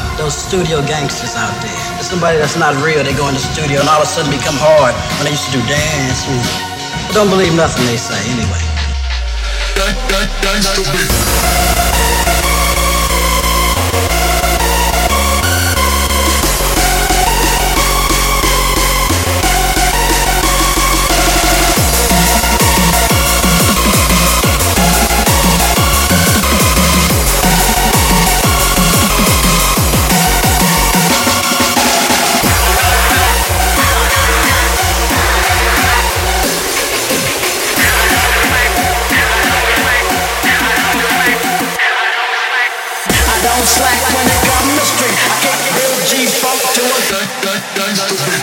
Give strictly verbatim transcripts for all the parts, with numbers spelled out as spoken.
those studio gangsters out there. There's somebody that's not real. They go in the studio and all of a sudden become hard when they used to do dance music. I don't believe nothing they say anyway. Slack when it comes to street. I kick real G-funk to a gangsta beat.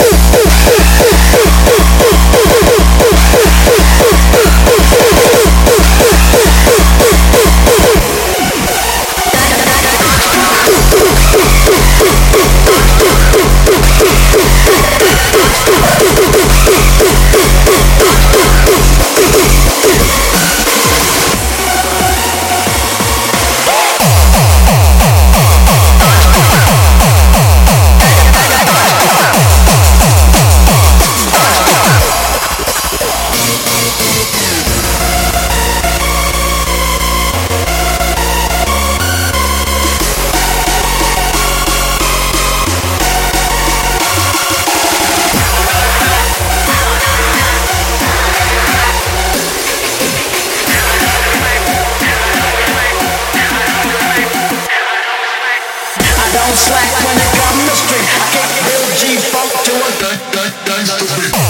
Slack when it comes to street. I kick real G-funk to a gangsta beat.